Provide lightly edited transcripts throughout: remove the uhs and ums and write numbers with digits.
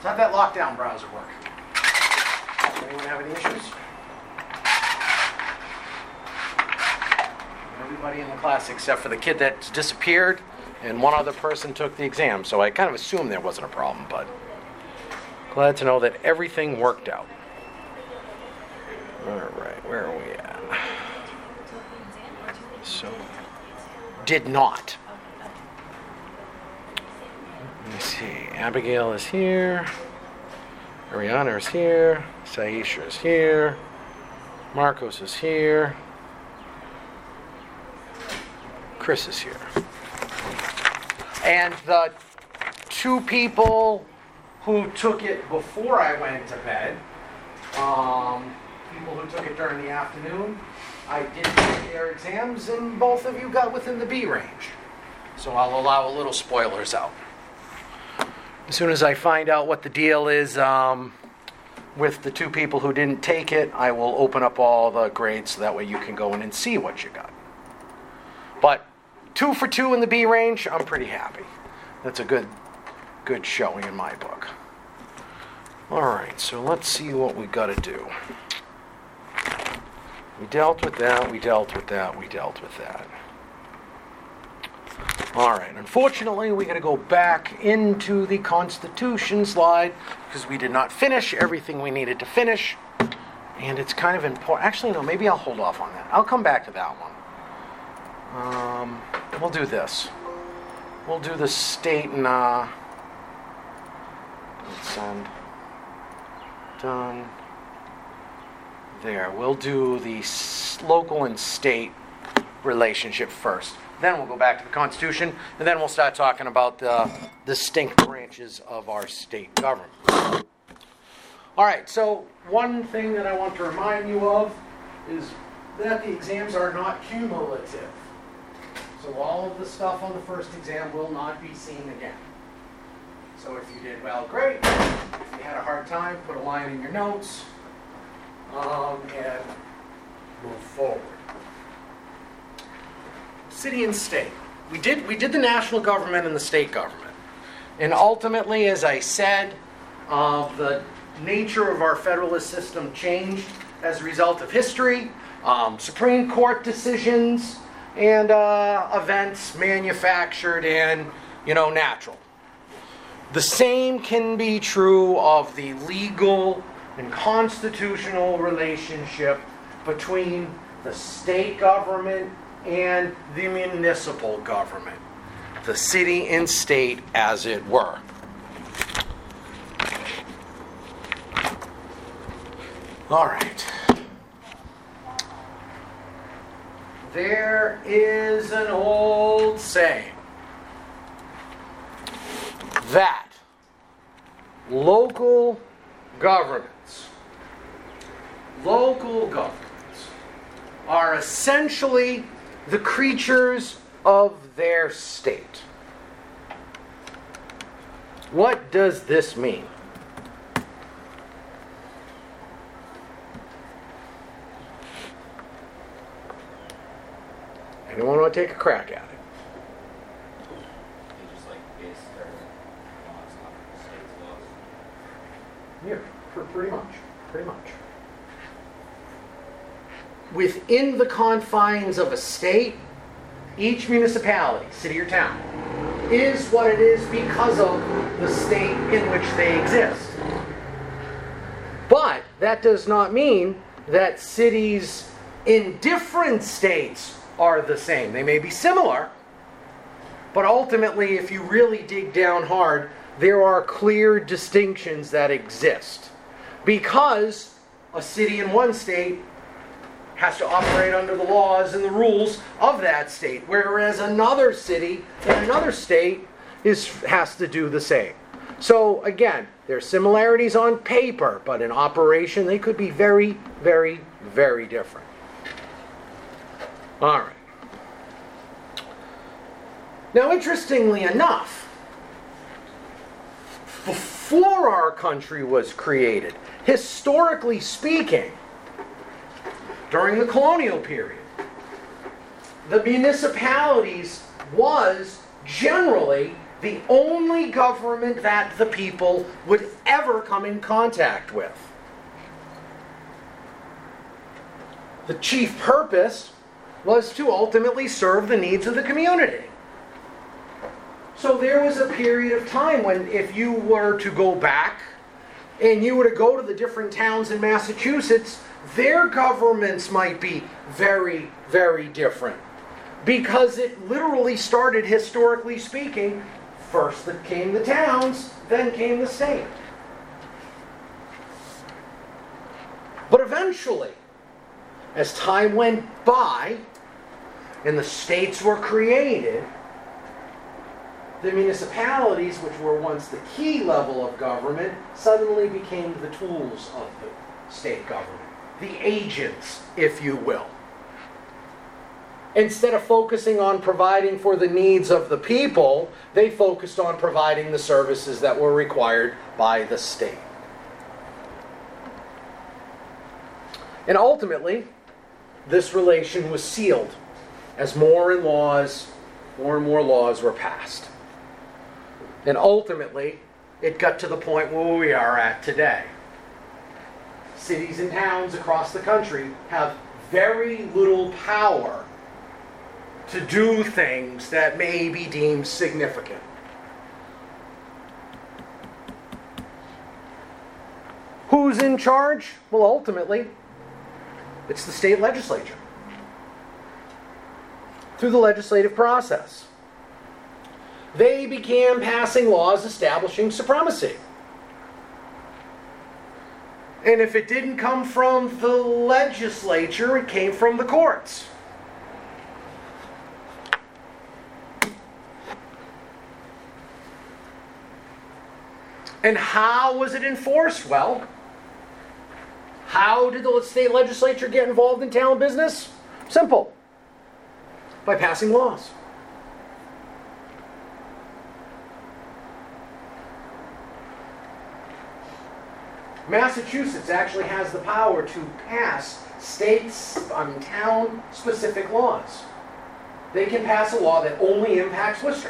So how'd that lockdown browser work? Anyone have any issues? Everybody in the class except for the kid that disappeared and one other person took the exam. So I kind of assumed there wasn't a problem, but glad to know that everything worked out. All right, where are we at? So, did not. Let me see. Abigail is here. Ariana is here. Saisha is here. Marcos is here. Chris is here. And the two people who took it before I went to bed, people who took it during the afternoon, I did take their exams and both of you got within the B range. So I'll allow a little spoilers out. As soon as I find out what the deal is with the two people who didn't take it, I will open up all the grades so that way you can go in and see what you got. But 2 for 2 in the B range, I'm pretty happy. That's a good showing in my book. All right, so let's see what we got to do. We dealt with that, we dealt with that, we dealt with that. All right, unfortunately, we got to go back into the Constitution slide because we did not finish everything we needed to finish. And it's kind of important. Actually, no, maybe I'll hold off on that. I'll come back to that one. We'll do this. We'll do the state and, let's send. Done. There. We'll do the local and state relationship first. Then we'll go back to the Constitution, and then we'll start talking about the distinct branches of our state government. All right, so one thing that I want to remind you of is that the exams are not cumulative. So all of the stuff on the first exam will not be seen again. So if you did well, great. If you had a hard time, put a line in your notes and move forward. City and state. We did the national government and the state government. And ultimately, as I said, the nature of our federalist system changed as a result of history, Supreme Court decisions, and events manufactured and, natural. The same can be true of the legal and constitutional relationship between the state government and the municipal government, the city and state as it were. All right. There is an old saying that local governments are essentially the creatures of their state. What does this mean? Anyone want to take a crack at it? They just base their laws off of the state's laws? Yeah, pretty much. Within the confines of a state, each municipality, city or town, is what it is because of the state in which they exist. But that does not mean that cities in different states are the same. They may be similar, but ultimately, if you really dig down hard, there are clear distinctions that exist. Because a city in one state has to operate under the laws and the rules of that state, whereas another city in another state has to do the same. So again, there are similarities on paper, but in operation they could be very, very, very different. All right. Now, interestingly enough, before our country was created, historically speaking, during the colonial period, the municipalities was generally the only government that the people would ever come in contact with. The chief purpose was to ultimately serve the needs of the community. So there was a period of time when if you were to go back and you were to go to the different towns in Massachusetts, their governments might be very, very different. Because it literally started, historically speaking, first came the towns, then came the state. But eventually, as time went by and the states were created, the municipalities, which were once the key level of government, suddenly became the tools of the state government. The agents, if you will. Instead of focusing on providing for the needs of the people, they focused on providing the services that were required by the state. And ultimately, this relation was sealed as more and more laws were passed. And ultimately, it got to the point where we are at today. Cities and towns across the country have very little power to do things that may be deemed significant. Who's in charge? Well, ultimately, it's the state legislature. Through the legislative process. They began passing laws establishing supremacy. And if it didn't come from the legislature, it came from the courts. And how was it enforced? Well, how did the state legislature get involved in town business? Simple. By passing laws. Massachusetts actually has the power to pass town-specific laws. They can pass a law that only impacts Worcester.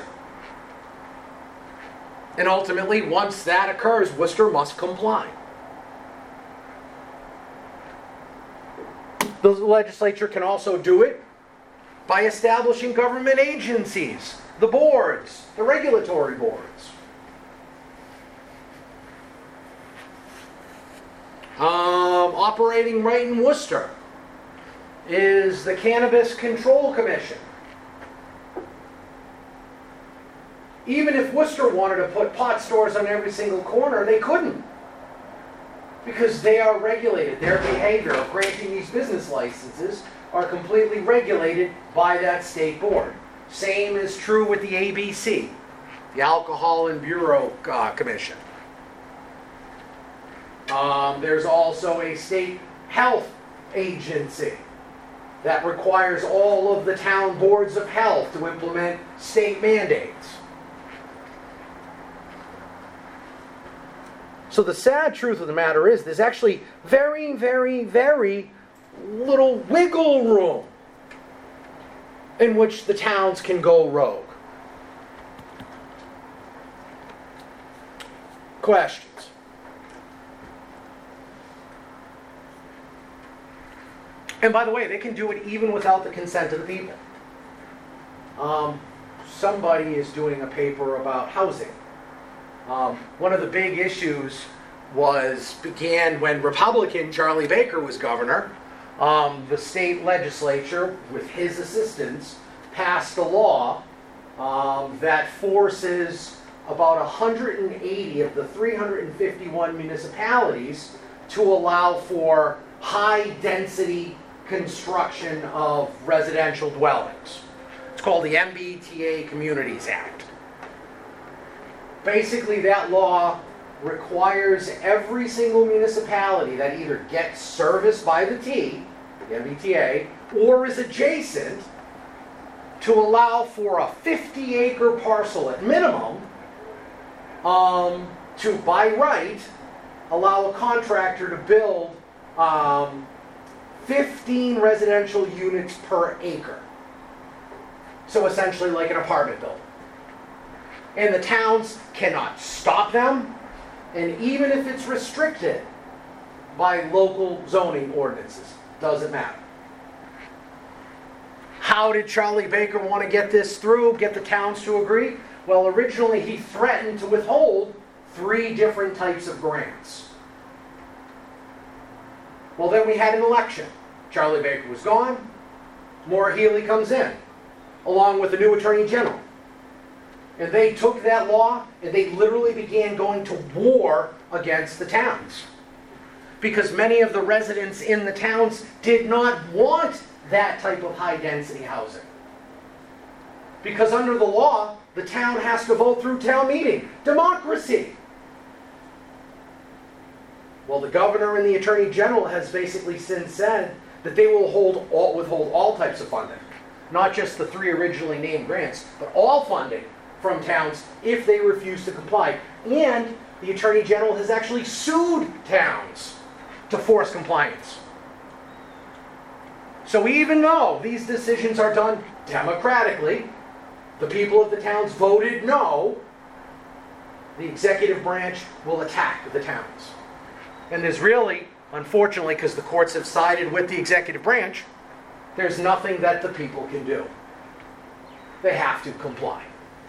And ultimately, once that occurs, Worcester must comply. The legislature can also do it by establishing government agencies, the boards, the regulatory boards. Operating right in Worcester is the Cannabis Control Commission. Even if Worcester wanted to put pot stores on every single corner, they couldn't. Because they are regulated. Their behavior of granting these business licenses are completely regulated by that state board. Same is true with the ABC, the Alcohol and Bureau Commission. There's also a state health agency that requires all of the town boards of health to implement state mandates. So the sad truth of the matter is there's actually very, very, very little wiggle room in which the towns can go rogue. Questions? And by the way, they can do it even without the consent of the people. Somebody is doing a paper about housing. One of the big issues began when Republican Charlie Baker was governor. The state legislature, with his assistance, passed a law that forces about 180 of the 351 municipalities to allow for high-density construction of residential dwellings. It's called the MBTA Communities Act. Basically, that law requires every single municipality that either gets serviced by the MBTA, or is adjacent, to allow for a 50-acre parcel at minimum, to, by right, allow a contractor to build 15 residential units per acre. So essentially like an apartment building. And the towns cannot stop them, and even if it's restricted by local zoning ordinances, doesn't matter. How did Charlie Baker want to get this through, get the towns to agree? Well, originally he threatened to withhold 3 different types of grants. Well, then we had an election. Charlie Baker was gone. Maura Healey comes in, along with the new Attorney General. And they took that law and they literally began going to war against the towns. Because many of the residents in the towns did not want that type of high-density housing. Because under the law, the town has to vote through town meeting. Democracy! Well, the governor and the attorney general has basically since said that they will withhold all types of funding. Not just the 3 originally named grants, but all funding from towns if they refuse to comply. And the attorney general has actually sued towns to force compliance. So even though these decisions are done democratically, the people of the towns voted no, the executive branch will attack the towns. And there's really, unfortunately, because the courts have sided with the executive branch, there's nothing that the people can do. They have to comply.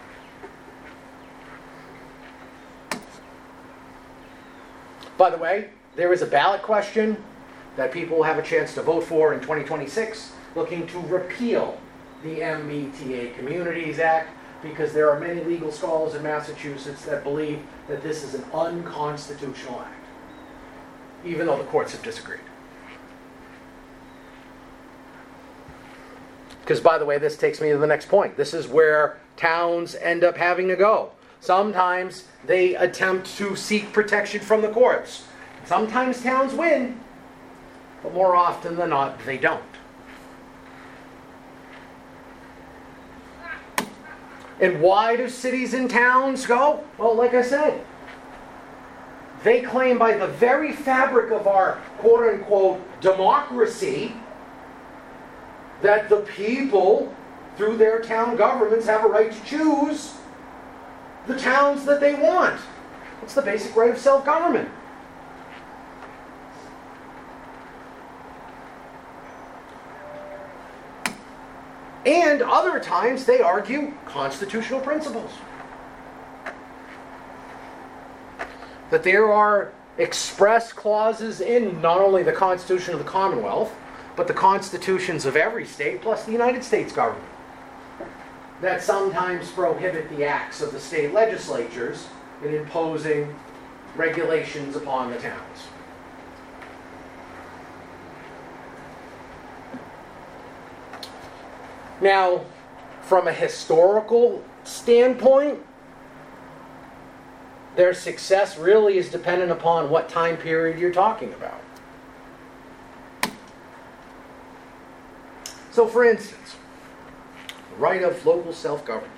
By the way, there is a ballot question that people will have a chance to vote for in 2026, looking to repeal the MBTA Communities Act, because there are many legal scholars in Massachusetts that believe that this is an unconstitutional act, even though the courts have disagreed. Because, by the way, this takes me to the next point. This is where towns end up having to go. Sometimes they attempt to seek protection from the courts. Sometimes towns win, but more often than not, they don't. And why do cities and towns go? Well, like I said, they claim by the very fabric of our quote-unquote democracy that the people, through their town governments, have a right to choose the towns that they want. It's the basic right of self-government. And other times they argue constitutional principles. That there are express clauses in not only the Constitution of the Commonwealth, but the constitutions of every state, plus the United States government, that sometimes prohibit the acts of the state legislatures in imposing regulations upon the towns. Now, from a historical standpoint, their success really is dependent upon what time period you're talking about. So, for instance, the right of local self-government.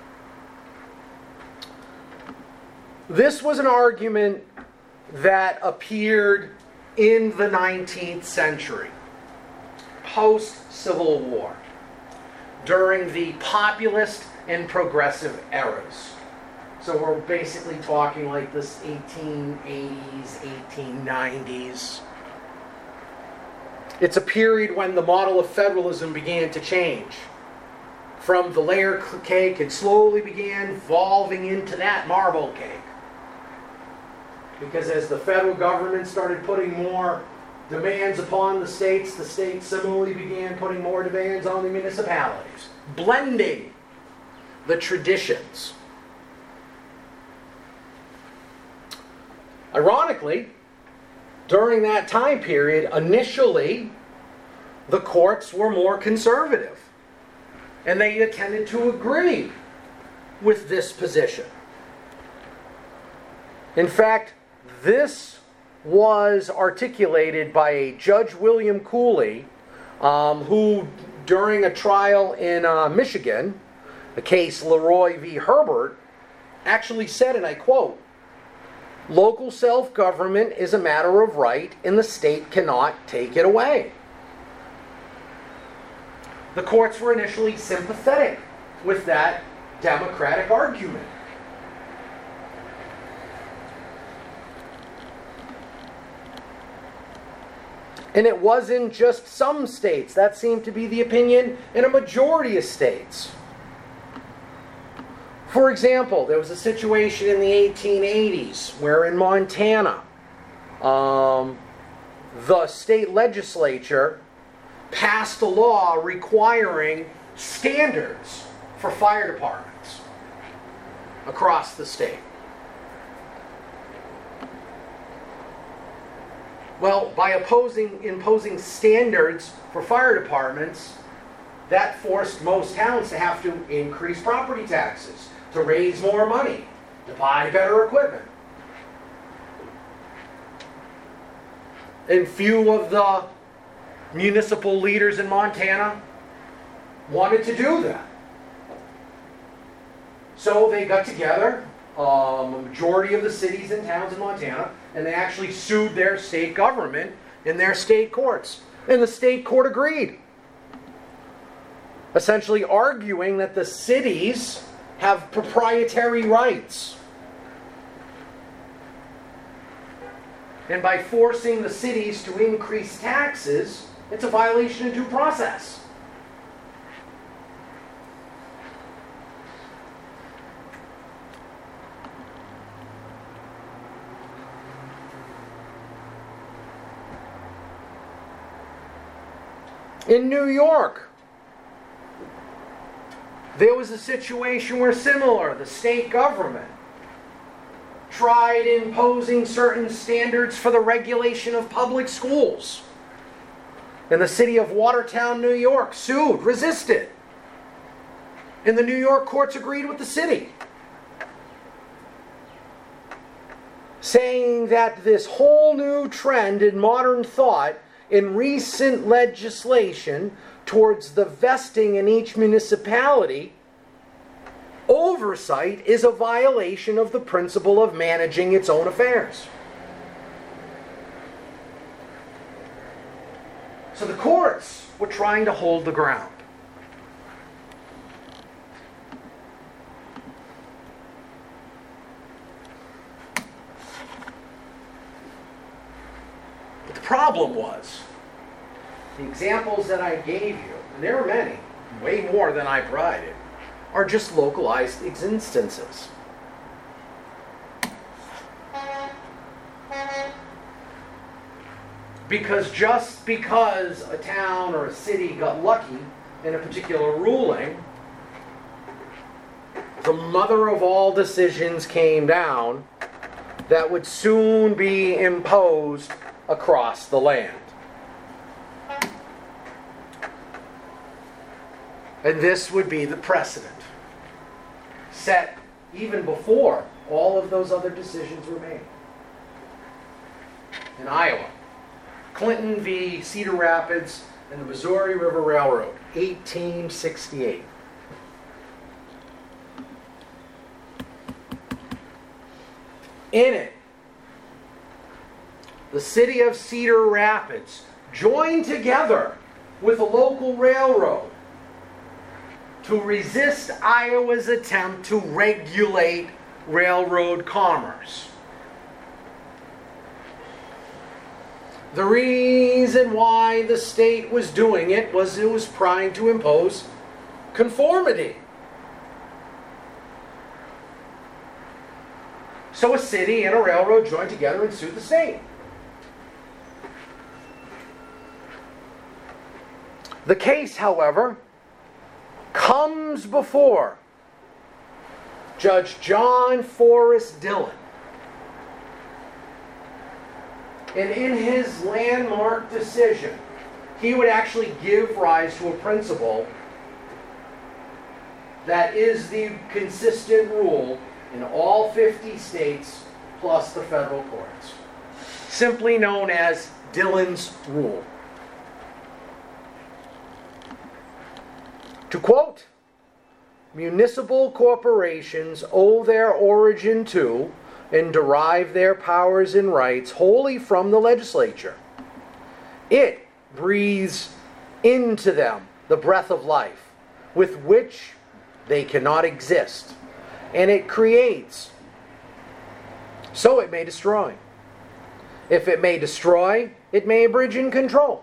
This was an argument that appeared in the 19th century, post-Civil War, during the populist and progressive eras. So we're basically talking like this 1880s, 1890s. It's a period when the model of federalism began to change from the layer cake and slowly began evolving into that marble cake. Because as the federal government started putting more demands upon the states similarly began putting more demands on the municipalities, blending the traditions. Ironically, during that time period, initially, the courts were more conservative, and they tended to agree with this position. In fact, this was articulated by a Judge William Cooley, who, during a trial in Michigan, the case Leroy v. Herbert, actually said, and I quote, "Local self-government is a matter of right, and the state cannot take it away." The courts were initially sympathetic with that democratic argument. And it wasn't just some states. That seemed to be the opinion in a majority of states. For example, there was a situation in the 1880s where in Montana, the state legislature passed a law requiring standards for fire departments across the state. Well, by imposing standards for fire departments, that forced most towns to have to increase property taxes, to raise more money, to buy better equipment. And few of the municipal leaders in Montana wanted to do that. So they got together, a majority of the cities and towns in Montana, and they actually sued their state government in their state courts. And the state court agreed, essentially arguing that the cities have proprietary rights. And by forcing the cities to increase taxes, it's a violation of due process. In New York, there was a situation where the state government tried imposing certain standards for the regulation of public schools. And the city of Watertown, New York, sued, resisted. And the New York courts agreed with the city, saying that this whole new trend in modern thought in recent legislation towards the vesting in each municipality, oversight is a violation of the principle of managing its own affairs. So the courts were trying to hold the ground. But the problem was, the examples that I gave you, and there are many, way more than I provided, are just localized instances. Because just because a town or a city got lucky in a particular ruling, the mother of all decisions came down that would soon be imposed across the land. And this would be the precedent set even before all of those other decisions were made. In Iowa, Clinton v. Cedar Rapids and the Missouri River Railroad, 1868. In it, the city of Cedar Rapids joined together with a local railroad to resist Iowa's attempt to regulate railroad commerce. The reason why the state was doing it was it was trying to impose conformity. So a city and a railroad joined together and sued the state. The case, however, comes before Judge John Forrest Dillon. And in his landmark decision, he would actually give rise to a principle that is the consistent rule in all 50 states plus the federal courts, simply known as Dillon's Rule. To quote, "Municipal corporations owe their origin to and derive their powers and rights wholly from the legislature. It breathes into them the breath of life, with which they cannot exist, and it creates, so it may destroy. If it may destroy, it may abridge in control.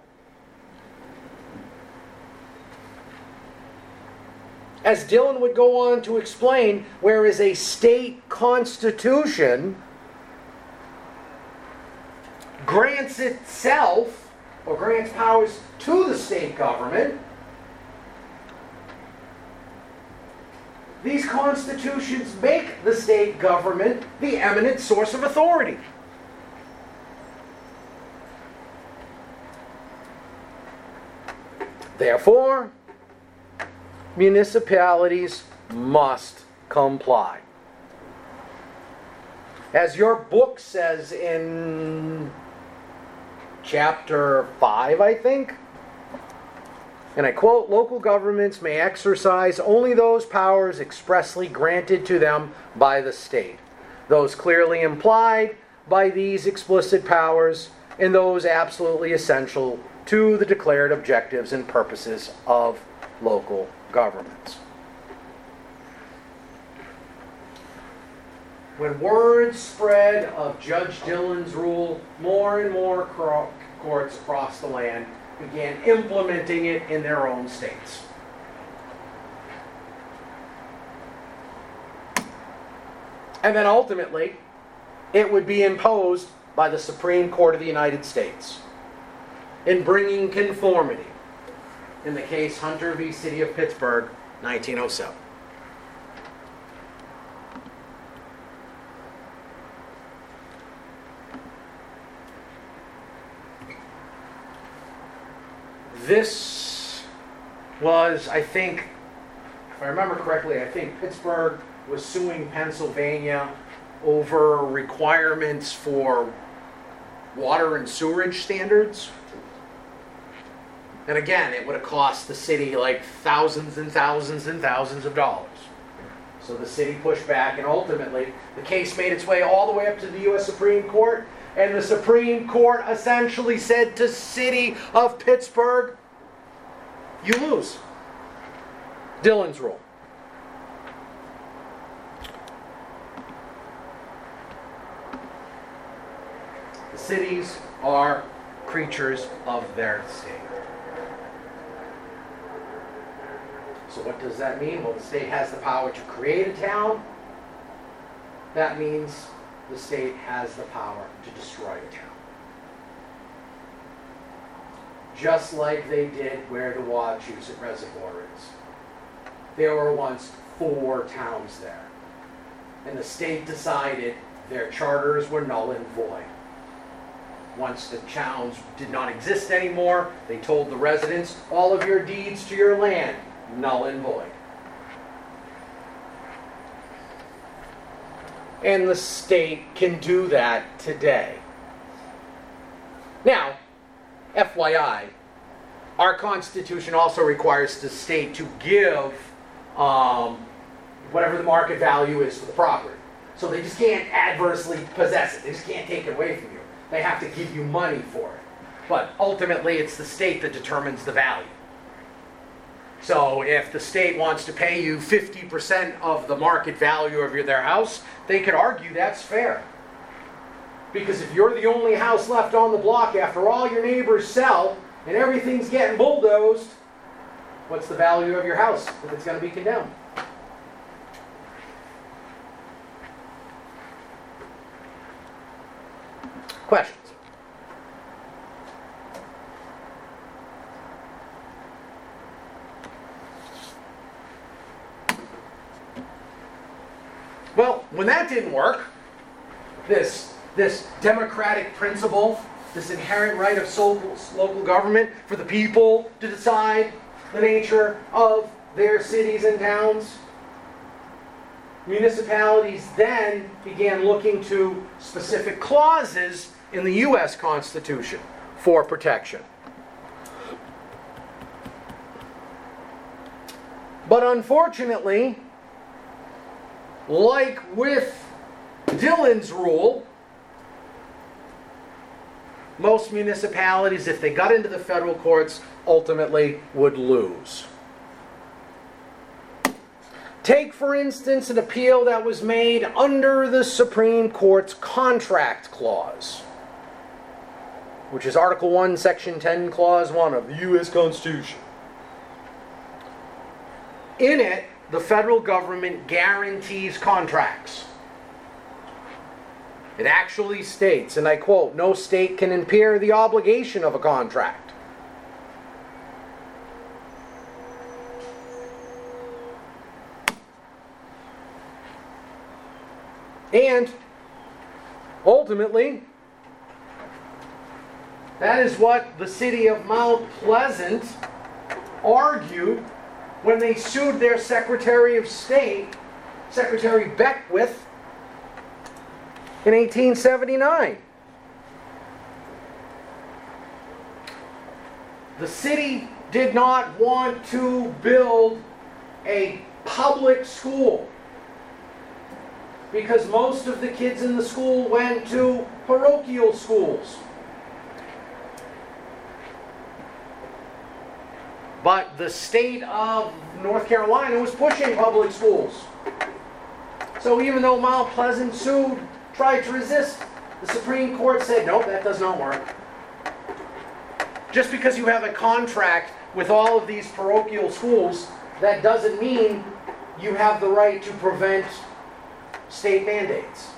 As Dillon would go on to explain, whereas a state constitution grants itself, or grants powers to the state government, these constitutions make the state government the eminent source of authority. Therefore, municipalities must comply. As your book says in chapter 5, I think, and I quote, "Local governments may exercise only those powers expressly granted to them by the state, those clearly implied by these explicit powers, and those absolutely essential to the declared objectives and purposes of local governments." When word spread of Judge Dillon's rule, more and more courts across the land began implementing it in their own states. And then ultimately, it would be imposed by the Supreme Court of the United States in bringing conformity in the case Hunter v. City of Pittsburgh, 1907. This was, I think, if I remember correctly, I think Pittsburgh was suing Pennsylvania over requirements for water and sewerage standards. And again, it would have cost the city like thousands and thousands and thousands of dollars. So the city pushed back, and ultimately the case made its way all the way up to the U.S. Supreme Court. And the Supreme Court essentially said to City of Pittsburgh, you lose. Dillon's rule. The cities are creatures of their state. So what does that mean? Well, the state has the power to create a town. That means the state has the power to destroy a town. Just like they did where the Wachusett Reservoir is. There were once 4 towns there. And the state decided their charters were null and void. Once the towns did not exist anymore, they told the residents, all of your deeds to your land, null and void. And the state can do that today. Now, FYI, our Constitution also requires the state to give whatever the market value is for the property. So they just can't adversely possess it. They just can't take it away from you. They have to give you money for it. But ultimately, it's the state that determines the value. So if the state wants to pay you 50% of the market value of their house, they could argue that's fair. Because if you're the only house left on the block after all your neighbors sell and everything's getting bulldozed, what's the value of your house if it's going to be condemned? Questions? Well, when that didn't work, this democratic principle, this inherent right of local government for the people to decide the nature of their cities and towns, municipalities then began looking to specific clauses in the U.S. Constitution for protection. But unfortunately, like with Dillon's rule, most municipalities, if they got into the federal courts, ultimately would lose. Take, for instance, an appeal that was made under the Supreme Court's contract clause. which is Article 1, Section 10, Clause 1 of the U.S. Constitution. In it, the federal government guarantees contracts. It actually states, and I quote, "No state can impair the obligation of a contract." And ultimately, that is what the city of Mount Pleasant argued when they sued their Secretary of State, Secretary Beckwith, in 1879. The city did not want to build a public school because most of the kids in the school went to parochial schools. But the state of North Carolina was pushing public schools. So even though Mount Pleasant sued, tried to resist, the Supreme Court said, nope, that does not work. Just because you have a contract with all of these parochial schools, that doesn't mean you have the right to prevent state mandates.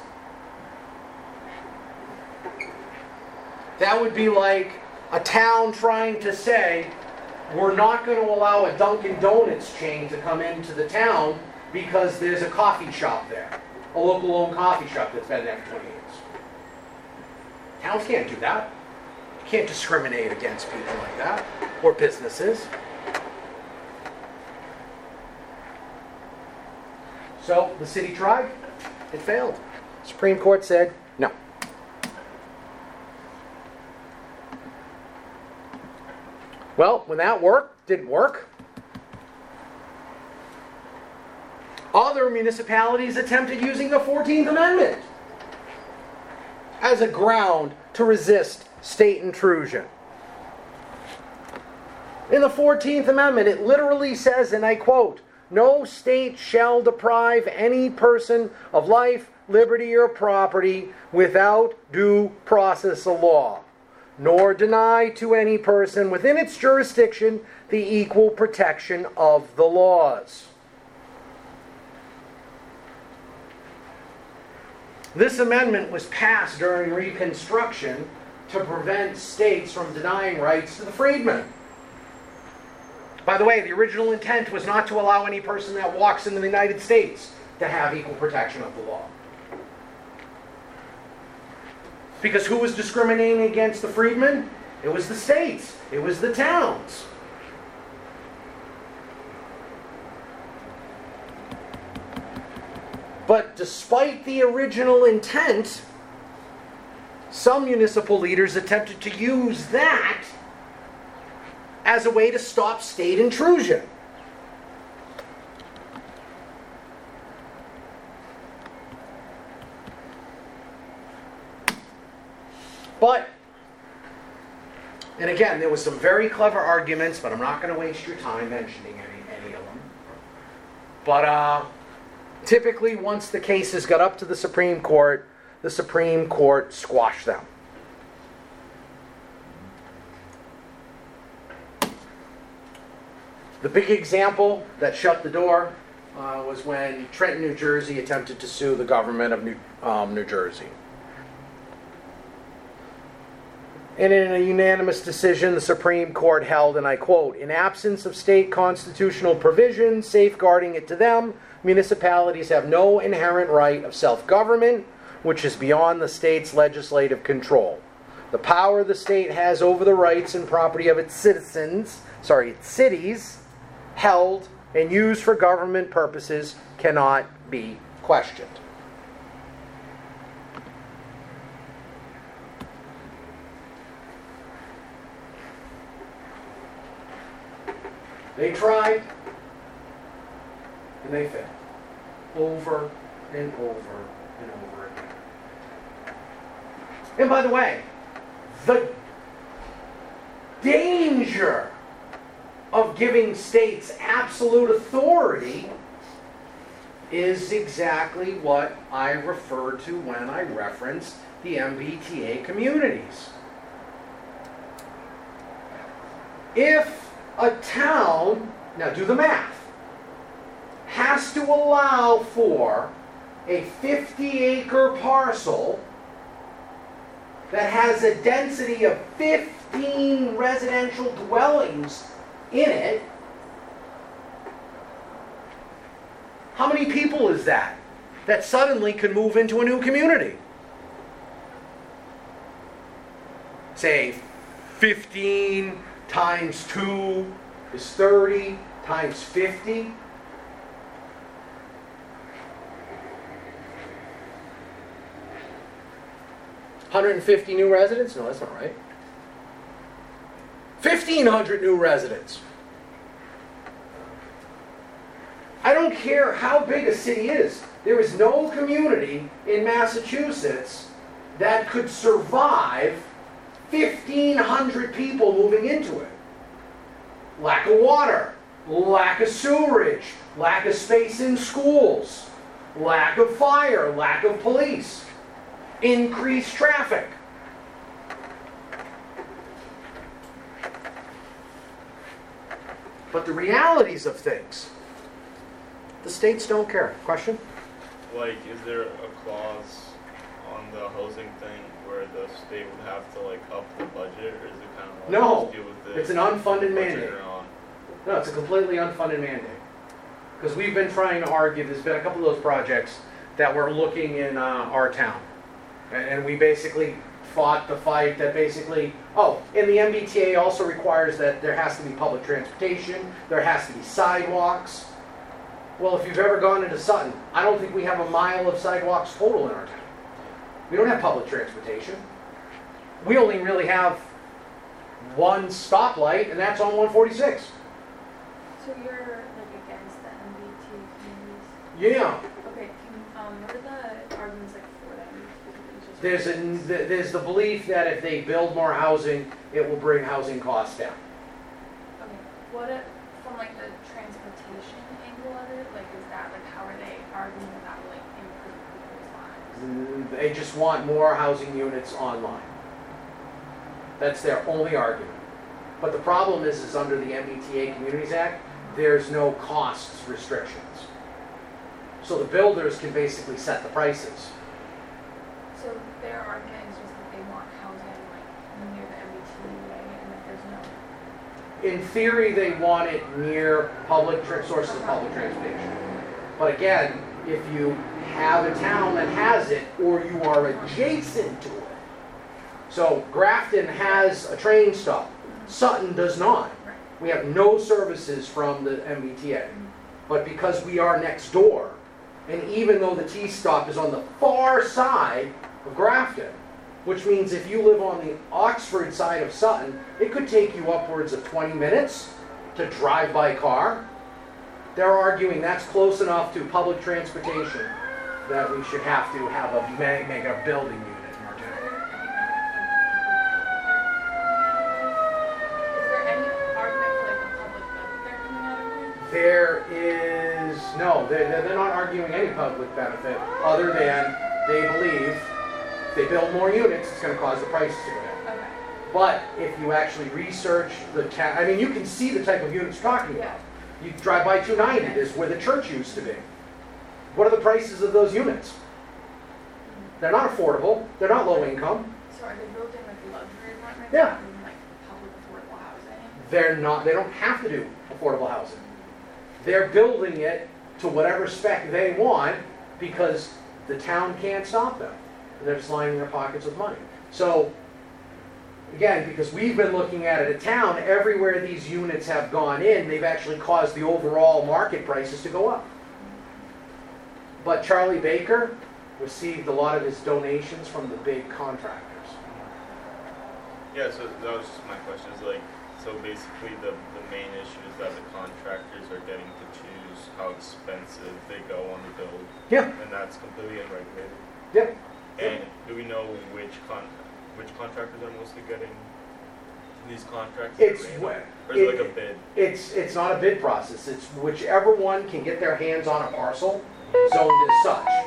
That would be like a town trying to say, we're not going to allow a Dunkin' Donuts chain to come into the town because there's a coffee shop there. A local owned coffee shop that's been there for 20 years. Towns can't do that. You can't discriminate against people like that, or businesses. So the city tried. It failed. Supreme Court said no. Well, when that didn't work, other municipalities attempted using the 14th Amendment as a ground to resist state intrusion. In the 14th Amendment, it literally says, and I quote, "No state shall deprive any person of life, liberty, or property without due process of law, nor deny to any person within its jurisdiction the equal protection of the laws." This amendment was passed during Reconstruction to prevent states from denying rights to the freedmen. By the way, the original intent was not to allow any person that walks into the United States to have equal protection of the law. Because who was discriminating against the freedmen? It was the states. It was the towns. But despite the original intent, some municipal leaders attempted to use that as a way to stop state intrusion. But, and again, there was some very clever arguments, but I'm not going to waste your time mentioning any of them. But typically, once the cases got up to the Supreme Court squashed them. The big example that shut the door was when Trenton, New Jersey attempted to sue the government of New Jersey. And in a unanimous decision, the Supreme Court held, and I quote, "In absence of state constitutional provisions safeguarding it to them, municipalities have no inherent right of self-government, which is beyond the state's legislative control. The power the state has over the rights and property of its cities, held and used for government purposes, cannot be questioned." They tried, and they failed. Over and over and over again. And by the way, the danger of giving states absolute authority is exactly what I referred to when I referenced the MBTA communities. If a town, now do the math, has to allow for a 50-acre parcel that has a density of 15 residential dwellings in it, how many people is that suddenly can move into a new community? Say 15 times 2 is 30 times 50. $150 new residents? No, that's not right. 1,500 new residents. I don't care how big a city is. There is no community in Massachusetts that could survive 1,500 people moving into it. Lack of water, lack of sewerage, lack of space in schools, lack of fire, lack of police, increased traffic. But the realities of things, the states don't care. Question? Like, is there a clause on the housing thing where the state would have to like up the budget, or is it kind of like No, just deal with it? it's an unfunded mandate. Budget on? No, it's a completely unfunded mandate. Because we've been trying to argue, there's been a couple of those projects that were looking in our town. And we basically fought the fight that basically, and the MBTA also requires that there has to be public transportation, there has to be sidewalks. Well, if you've ever gone into Sutton, I don't think we have a mile of sidewalks total in our town. We don't have public transportation. We only really have one stoplight, and that's on 146. So you're like against the MBTA communities? Yeah. Okay, what are the arguments like for the MBTA communities? There's the belief that if they build more housing, it will bring housing costs down. Okay, what if, from like the transportation angle of it, like is that like how are they arguing that that will like improve people's lives? They just want more housing units online. That's their only argument. But the problem is under the MBTA Communities Act, there's no costs restrictions. So the builders can basically set the prices. So their argument is just that they want housing like near the MBTA and that there's no. In theory, they want it near public sources of public transportation. But again, if you have a town that has it, or you are adjacent to it. So Grafton has a train stop. Sutton does not. Right. We have no services from the MBTA. But because we are next door, and even though the T-stop is on the far side of Grafton, which means if you live on the Oxford side of Sutton, it could take you upwards of 20 minutes to drive by car. They're arguing that's close enough to public transportation that we should have to have make a building unit in our town. Is there any argument for like the public benefit coming out of it? There is, no, they're not arguing any public benefit other than they believe if they build more units, it's going to cause the prices to go down. Okay. But if you actually research the town, I mean, you can see the type of units you're talking about. You drive by 290, this is where the church used to be. What are the prices of those units? They're not affordable, they're not low income. So are they building like luxury apartments? Yeah. Rather than, like public affordable housing? They don't have to do affordable housing. They're building it to whatever spec they want because the town can't stop them. They're just lining their pockets with money. So, again, because we've been looking at it, a town, everywhere these units have gone in, they've actually caused the overall market prices to go up. But Charlie Baker received a lot of his donations from the big contractors. Yeah, so that was just my question. Is like, so basically the main issue is that the contractors are getting to choose how expensive they go on the build. Yeah. And that's completely unregulated. Yep. And do we know which contractors are mostly getting these contracts? It's or is it like a bid? It's not a bid process. It's whichever one can get their hands on a parcel zoned as such.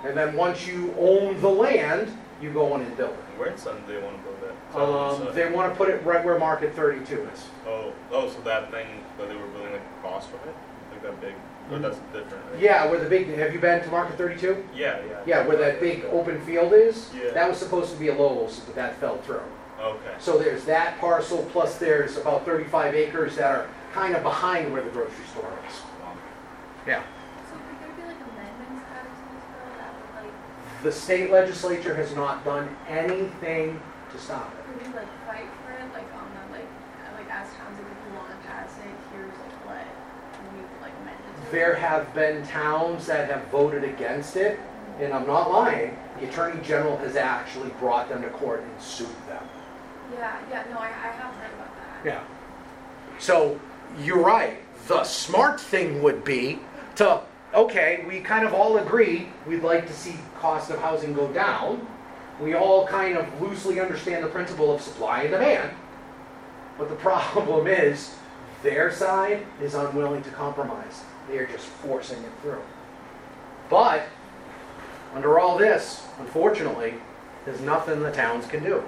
And then once you own the land, you go in and build it. Where in Sutton do they want to build that? Is that on Sutton? They want to put it right where Market 32 is. Oh, so that thing that they were building like across from it, like that big, or that's different. Right? Yeah, where the big, have you been to Market 32? Yeah. Yeah, where that big open field is. Yeah. That was supposed to be a Lowell's, but that fell through. Okay. So there's that parcel, plus there's about 35 acres that are kind of behind where the grocery store is. Wow. Yeah. So could there be like amendments added to this bill that would like, The state legislature has not done anything to stop it. could we like fight for it, like on the like as towns, like if you want to pass it, here's like what we could like amend it to? There have been towns that have voted against it, and I'm not lying, the Attorney General has actually brought them to court and sued them. Yeah, no, I have heard about that. Yeah. So, you're right. The smart thing would be to, okay, we kind of all agree we'd like to see cost of housing go down. We all kind of loosely understand the principle of supply and demand. But the problem is, their side is unwilling to compromise. They're just forcing it through. But, under all this, unfortunately, there's nothing the towns can do.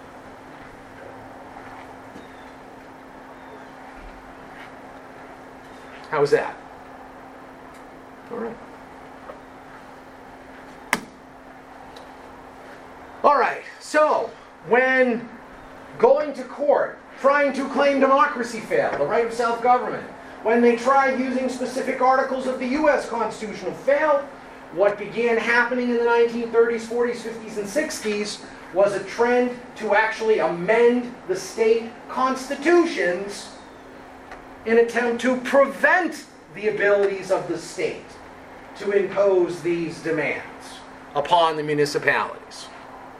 How's that? All right. All right, so when going to court, trying to claim democracy failed, the right of self-government, when they tried using specific articles of the U.S. Constitution failed, what began happening in the 1930s, 40s, 50s, and 60s was a trend to actually amend the state constitutions in an attempt to prevent the abilities of the state to impose these demands upon the municipalities.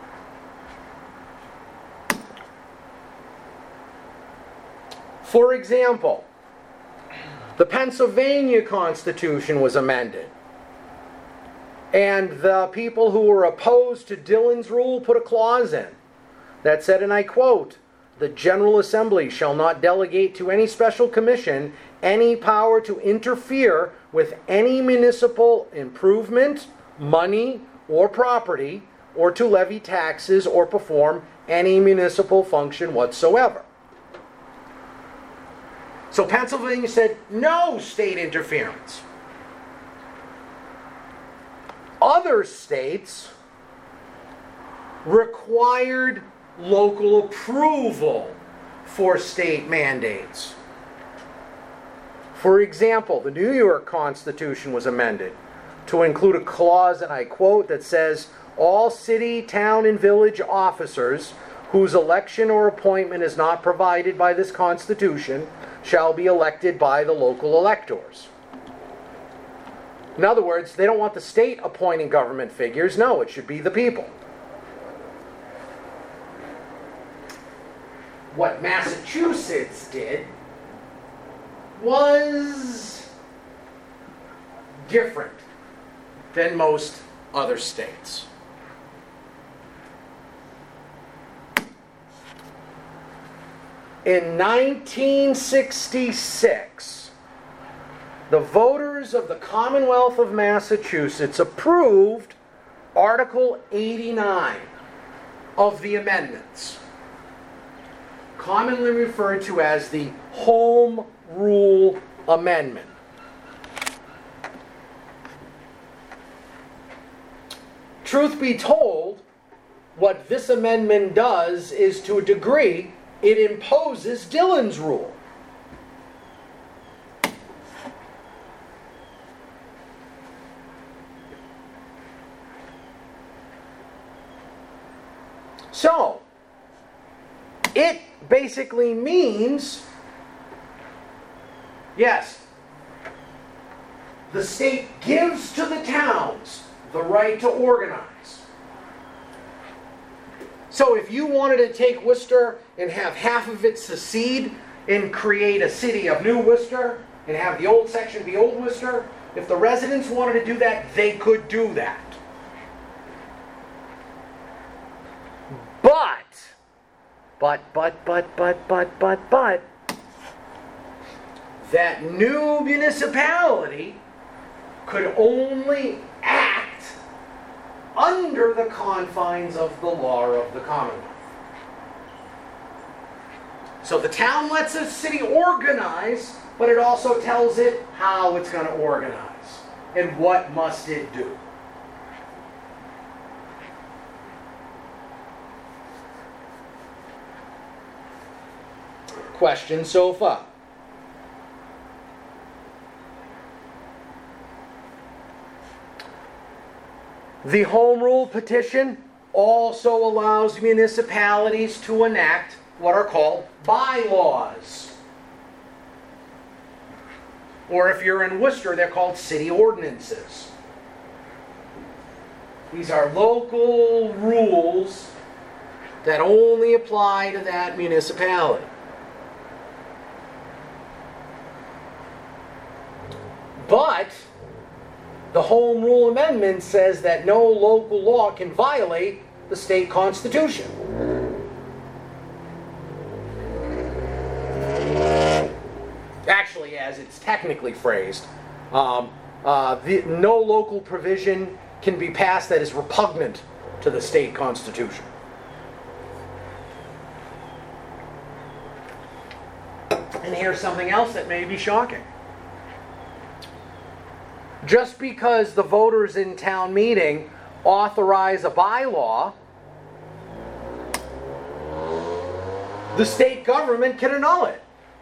For example, the Pennsylvania Constitution was amended, and the people who were opposed to Dillon's rule put a clause in that said, and I quote, "The General Assembly shall not delegate to any special commission any power to interfere with any municipal improvement, money, or property, or to levy taxes or perform any municipal function whatsoever." So Pennsylvania said no state interference. Other states required local approval for state mandates. For example, the New York Constitution was amended to include a clause, and I quote, that says, "All city, town, and village officers whose election or appointment is not provided by this Constitution shall be elected by the local electors." In other words, they don't want the state appointing government figures. No, it should be the people. What Massachusetts did was different than most other states. In 1966, the voters of the Commonwealth of Massachusetts approved Article 89 of the amendments, commonly referred to as the Home Rule Amendment. Truth be told, what this amendment does is, to a degree, it imposes Dillon's rule. So, it basically means, yes, the state gives to the towns the right to organize. So if you wanted to take Worcester and have half of it secede and create a city of New Worcester and have the old section be Old Worcester, if the residents wanted to do that, they could do that. But, that new municipality could only act under the confines of the law of the Commonwealth. So the town lets the city organize, but it also tells it how it's going to organize and what must it do. Questions so far? The Home Rule petition also allows municipalities to enact what are called bylaws. Or if you're in Worcester, they're called city ordinances. These are local rules that only apply to that municipality. But the Home Rule Amendment says that no local law can violate the state constitution. Actually, as it's technically phrased, no local provision can be passed that is repugnant to the state constitution. And here's something else that may be shocking. Just because the voters in town meeting authorize a bylaw, the state government can annul it.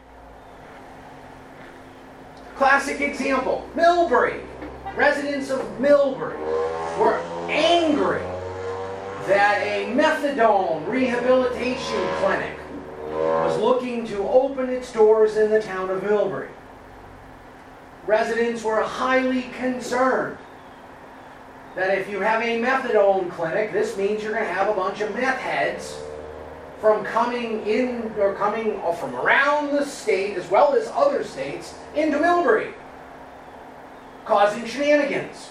Classic example, Millbury. Residents of Millbury were angry that a methadone rehabilitation clinic was looking to open its doors in the town of Millbury. Residents were highly concerned that if you have a methadone clinic, this means you're going to have a bunch of meth heads from coming in or coming from around the state as well as other states into Millbury, causing shenanigans.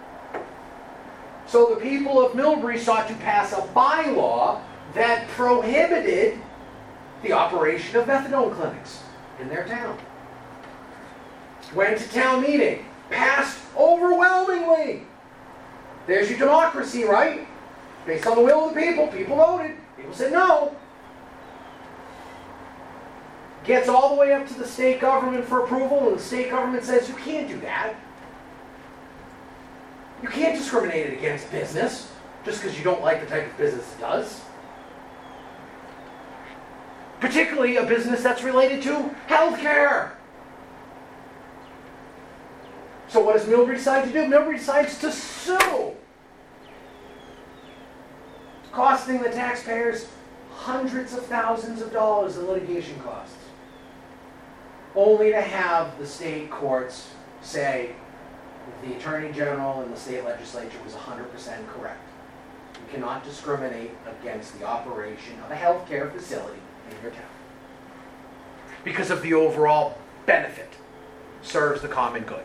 So the people of Millbury sought to pass a bylaw that prohibited the operation of methadone clinics in their town. Went to town meeting, passed overwhelmingly. There's your democracy, right? Based on the will of the people. People voted. People said no. Gets all the way up to the state government for approval, and the state government says, you can't do that. You can't discriminate against business just because you don't like the type of business it does. Particularly a business that's related to healthcare. So what does Millbury decide to do? Millbury decides to sue, costing the taxpayers hundreds of thousands of dollars in litigation costs, only to have the state courts say the Attorney General and the state legislature was 100% correct. You cannot discriminate against the operation of a healthcare facility in your town because of the overall benefit. Serves the common good.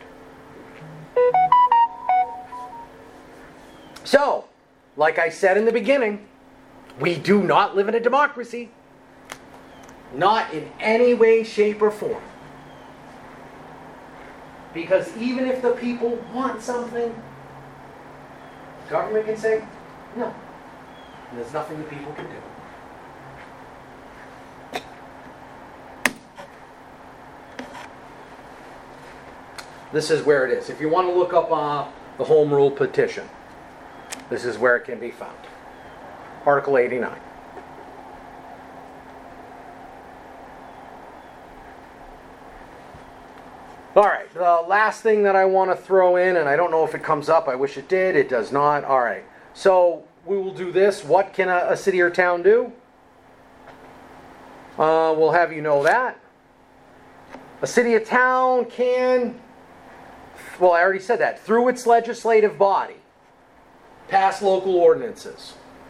So, like I said in the beginning, we do not live in a democracy. Not in any way, shape, or form. Because even if the people want something, the government can say no. And there's nothing the people can do. This is where it is. If you want to look up the Home Rule petition, this is where it can be found. Article 89. All right, the last thing that I want to throw in, and I don't know if it comes up, I wish it did, it does not. All right, so we will do this. What can a city or town do? We'll have you know that. A city or town can, well, I already said that, through its legislative body, pass local ordinances.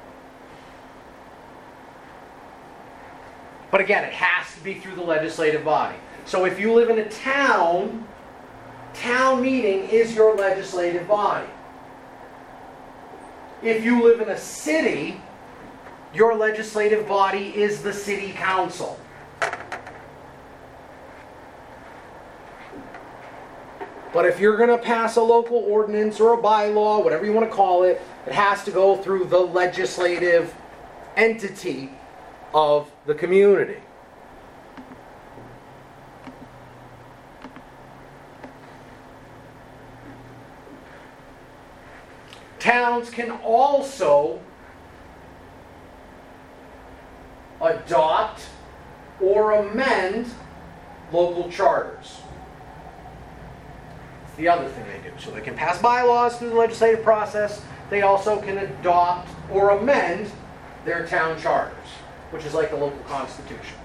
But again, it has to be through the legislative body. So if you live in a town, town meeting is your legislative body. If you live in a city, your legislative body is the city council. But if you're going to pass a local ordinance or a bylaw, whatever you want to call it, it has to go through the legislative entity of the community. Towns can also adopt or amend local charters. It's the other thing they do. So they can pass bylaws through the legislative process. They also can adopt or amend their town charters, which is like the local constitution.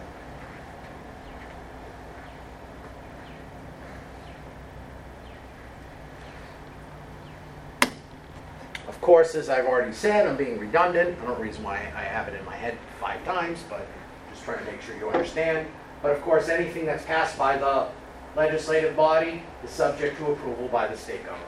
Of course, as I've already said, I'm being redundant. I don't know the reason why I have it in my head 5 times, but just trying to make sure you understand. But of course, anything that's passed by the legislative body is subject to approval by the state government.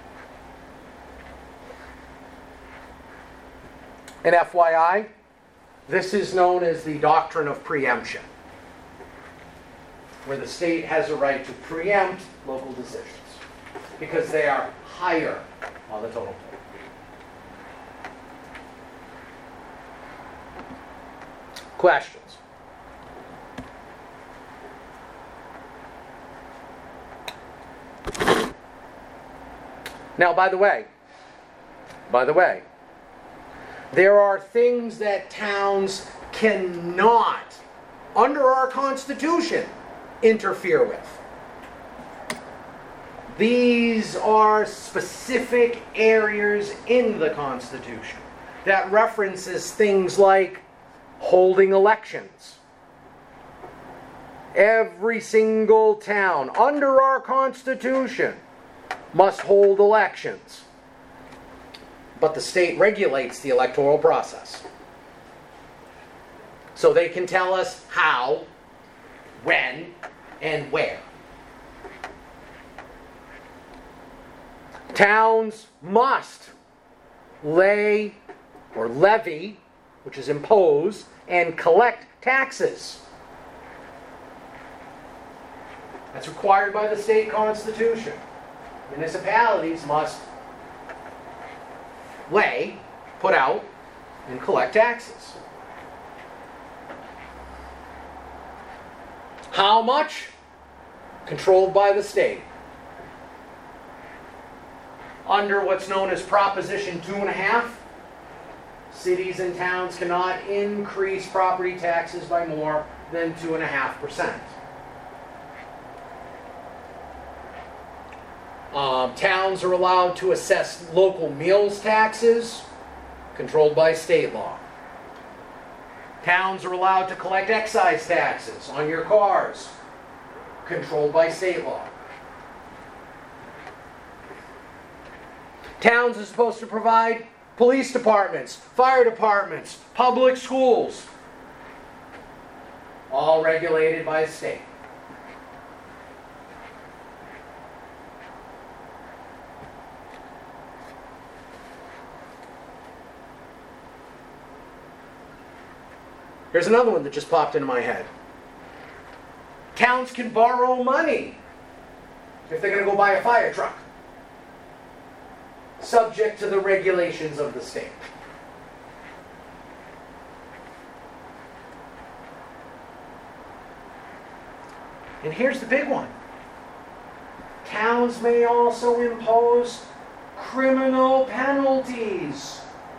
And FYI, this is known as the doctrine of preemption, where the state has a right to preempt local decisions because they are higher on the total poll. Questions? Now, by the way, there are things that towns cannot, under our Constitution, interfere with. These are specific areas in the Constitution that references things like holding elections. Every single town under our Constitution must hold elections. But the state regulates the electoral process. So they can tell us how, when, and where. Towns must lay or levy, which is impose, and collect taxes. That's required by the state constitution. Municipalities must lay, put out, and collect taxes. How much? Controlled by the state. Under what's known as Proposition 2.5, cities and towns cannot increase property taxes by more than 2.5%. Towns are allowed to assess local meals taxes, controlled by state law. Towns are allowed to collect excise taxes on your cars, controlled by state law. Towns are supposed to provide police departments, fire departments, public schools, all regulated by the state. Here's another one that just popped into my head. Towns can borrow money if they're going to go buy a fire truck, subject to the regulations of the state. And here's the big one. Towns may also impose criminal penalties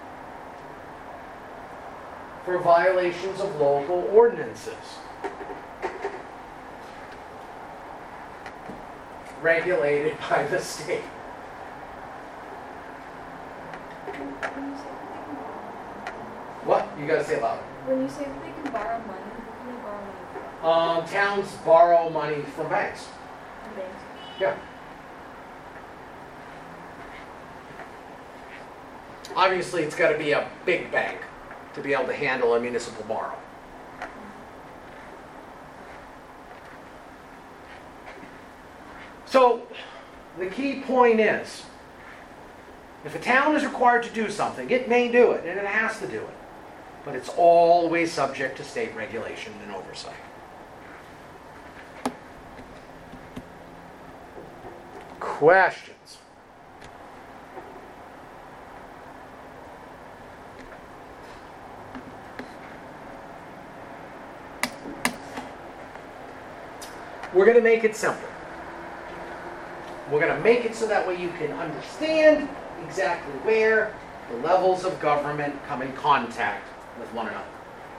for violations of local ordinances, regulated by the state. What? You gotta say it loud. When you say that they can borrow money, who can they borrow money from? Towns borrow money from banks. From banks. Yeah. Obviously, it's got to be a big bank to be able to handle a municipal borrow. So, the key point is, if a town is required to do something, it may do it, and it has to do it. But it's always subject to state regulation and oversight. Questions? We're going to make it simple. We're going to make it so that way you can understand exactly where the levels of government come in contact with one another.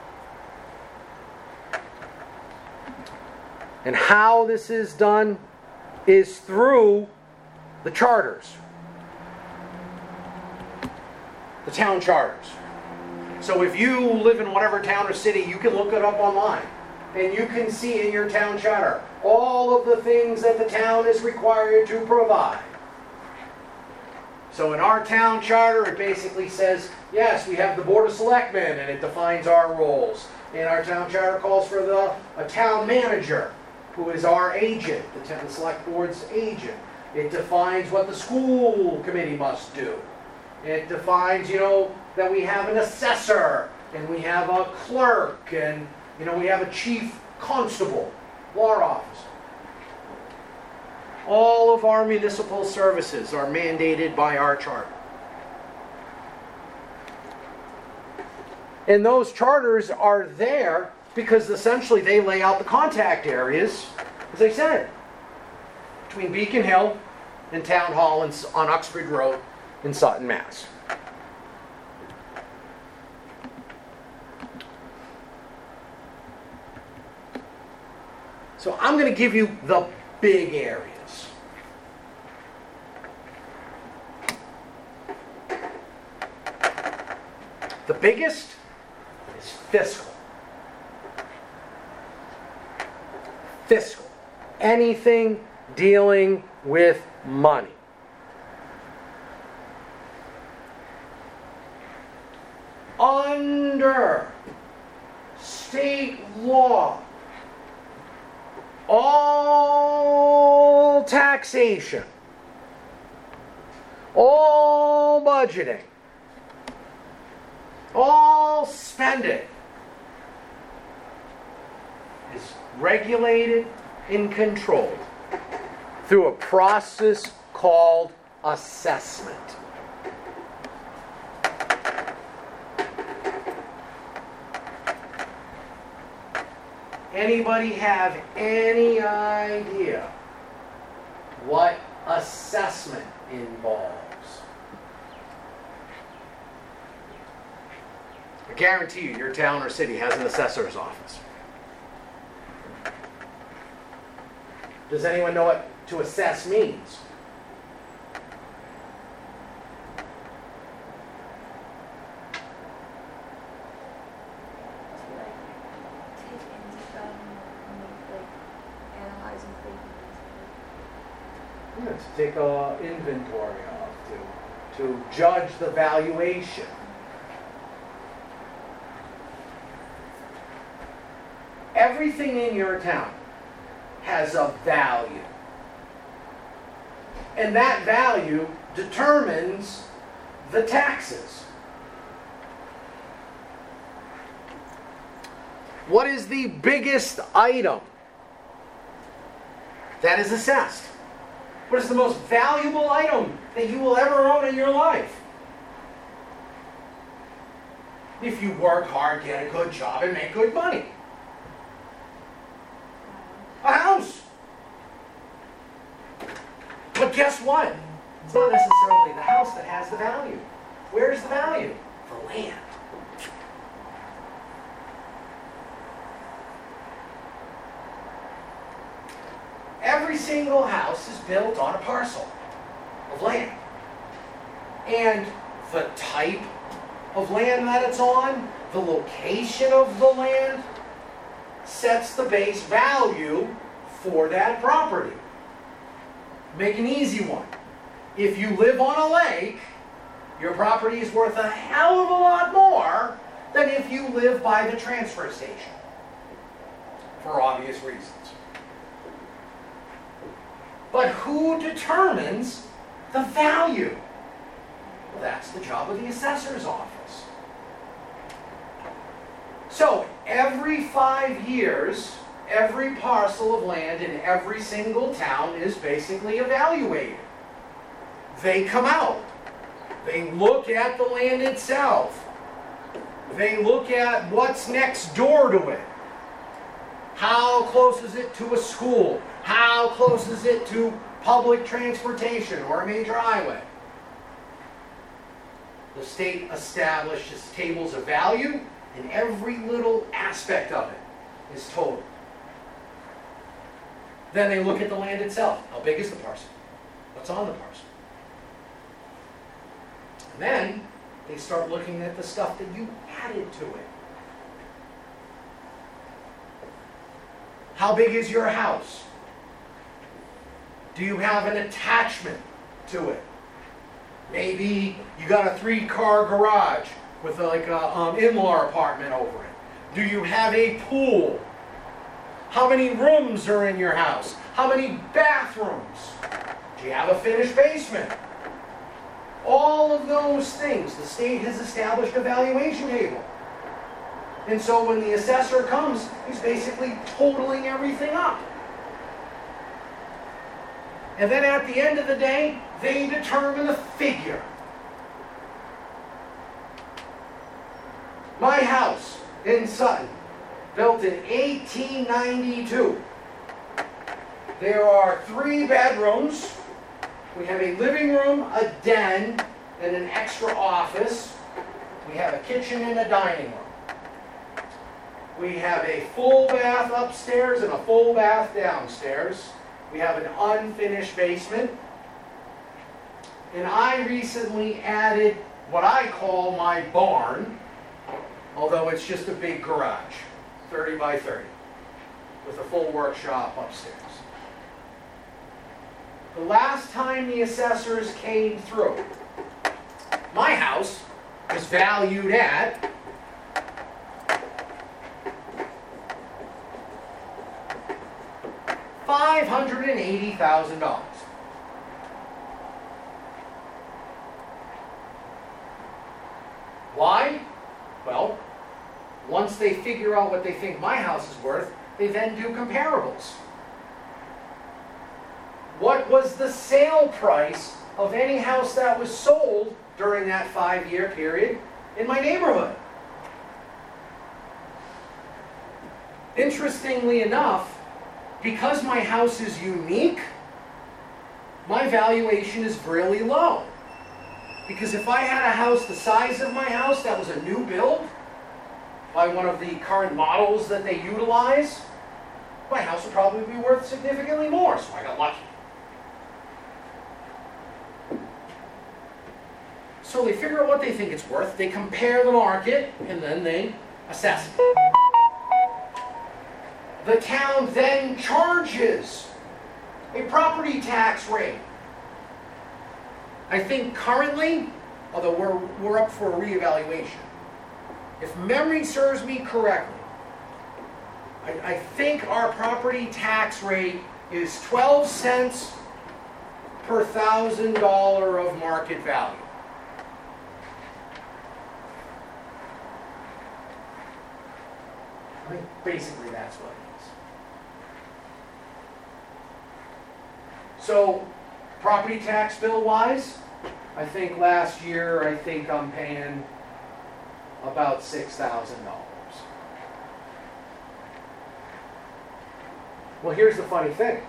And how this is done is through the charters, the town charters. So if you live in whatever town or city, you can look it up online. And you can see in your town charter all of the things that the town is required to provide. So in our town charter, it basically says, yes, we have the Board of Selectmen, and it defines our roles. And our town charter calls for a town manager, who is our agent, the select board's agent. It defines what the school committee must do. It defines, that we have an assessor, and we have a clerk, and we have a chief constable, law officer. All of our municipal services are mandated by our charter. And those charters are there because essentially they lay out the contact areas, as I said, between Beacon Hill and Town Hall on Uxbridge Road in Sutton, Mass. So I'm going to give you the big areas. The biggest is fiscal. Fiscal. Anything dealing with money. Under state law, all taxation, all budgeting, all spending is regulated and controlled through a process called assessment. Anybody have any idea what assessment involves? I guarantee you, your town or city has an assessor's office. Does anyone know what to assess means? To take an inventory of, to judge the valuation. Everything in your town has a value. And that value determines the taxes. What is the biggest item that is assessed? What is the most valuable item that you will ever own in your life? If you work hard, get a good job, and make good money. A house. But guess what? It's not necessarily the house that has the value. Where's the value? The land. Every single house is built on a parcel of land. And the type of land that it's on, the location of the land, sets the base value for that property. Make an easy one. If you live on a lake, your property is worth a hell of a lot more than if you live by the transfer station. For obvious reasons. But who determines the value? Well, that's the job of the assessor's office. So, every 5 years, every parcel of land in every single town is basically evaluated. They come out. They look at the land itself. They look at what's next door to it. How close is it to a school? How close is it to public transportation or a major highway? The state establishes tables of value, and every little aspect of it is total. Then they look at the land itself. How big is the parcel? What's on the parcel? And then they start looking at the stuff that you added to it. How big is your house? Do you have an attachment to it? Maybe you got a 3-car garage with like a in-law apartment over it. Do you have a pool? How many rooms are in your house? How many bathrooms? Do you have a finished basement? All of those things, the state has established a valuation table. And so when the assessor comes, he's basically totaling everything up. And then at the end of the day, they determine a figure. My house in Sutton, built in 1892. There are 3 bedrooms. We have a living room, a den, and an extra office. We have a kitchen and a dining room. We have a full bath upstairs and a full bath downstairs. We have an unfinished basement. And I recently added what I call my barn, although it's just a big garage, 30 by 30, with a full workshop upstairs. The last time the assessors came through, my house was valued at $580,000. Why? Well, once they figure out what they think my house is worth, they then do comparables. What was the sale price of any house that was sold during that 5-year period in my neighborhood? Interestingly enough, because my house is unique, my valuation is really low. Because if I had a house the size of my house that was a new build by one of the current models that they utilize, my house would probably be worth significantly more, so I got lucky. So they figure out what they think it's worth, they compare the market, and then they assess it. The town then charges a property tax rate. I think currently, although we're up for a reevaluation, if memory serves me correctly, I think our property tax rate is 12 cents per $1,000 of market value. I think basically that's what it is. So, property tax bill wise, I think last year, I'm paying about $6,000. Well, here's the funny thing.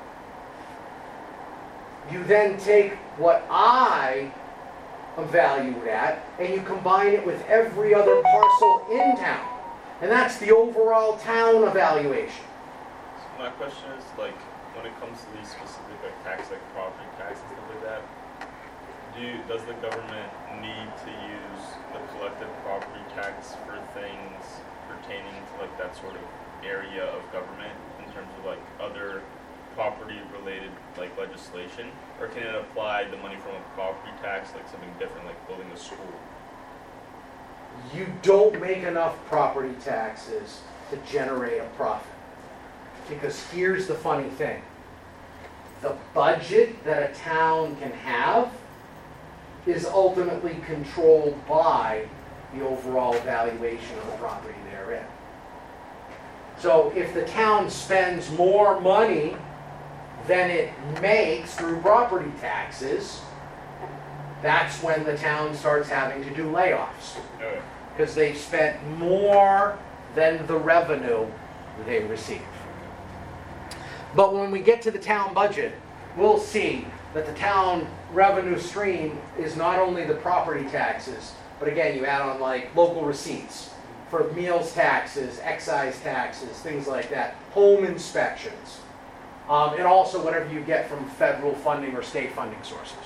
You then take what I am valued at, and you combine it with every other parcel in town. And that's the overall town evaluation. So my question is, like, when it comes to these specific tax, like property tax and stuff like that, does the government need to use the collective property tax for things pertaining to like that sort of area of government in terms of like other property related like legislation, or can it apply the money from a property tax like something different, like building a school? You don't make enough property taxes to generate a profit. Because here's the funny thing. The budget that a town can have is ultimately controlled by the overall valuation of the property they're in. So if the town spends more money than it makes through property taxes, that's when the town starts having to do layoffs. Okay. Because they spent more than the revenue they receive. But when we get to the town budget, we'll see that the town revenue stream is not only the property taxes, but again, you add on like local receipts for meals taxes, excise taxes, things like that, home inspections, and also whatever you get from federal funding or state funding sources.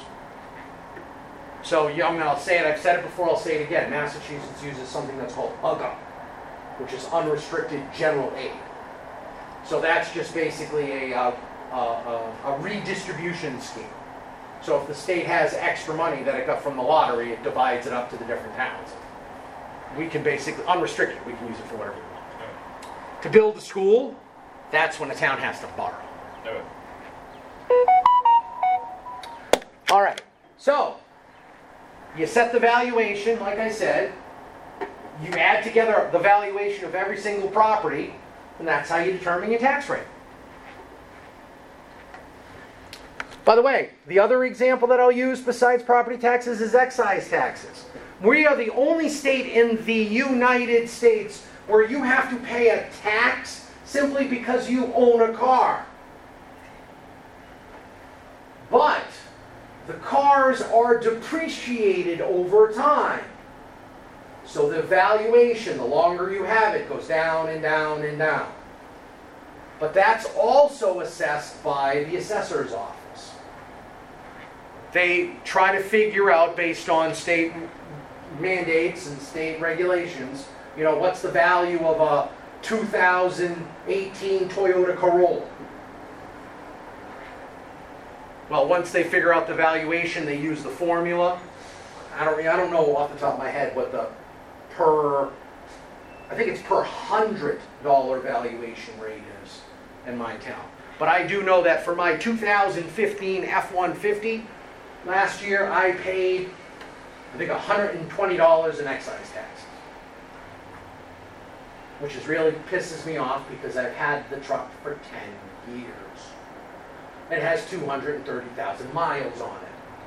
So I'll say it, I've said it before, I'll say it again. Massachusetts uses something that's called UGA, which is Unrestricted General Aid. So that's just basically a redistribution scheme. So if the state has extra money that it got from the lottery, it divides it up to the different towns. We can basically, unrestricted, we can use it for whatever we want. To build a school, that's when the town has to borrow. Okay. All right, so you set the valuation, like I said. You add together the valuation of every single property, and that's how you determine your tax rate. By the way, the other example that I'll use besides property taxes is excise taxes. We are the only state in the United States where you have to pay a tax simply because you own a car. But the cars are depreciated over time. So the valuation, the longer you have it, goes down and down and down. But that's also assessed by the assessor's office. They try to figure out, based on state mandates and state regulations, what's the value of a 2018 Toyota Corolla? Well, once they figure out the valuation, they use the formula. I don't know off the top of my head what the I think it's per $100 valuation rate is in my town. But I do know that for my 2015 F-150, last year I paid, I think, $120 in excise taxes. Which really pisses me off because I've had the truck for 10 years. It has 230,000 miles on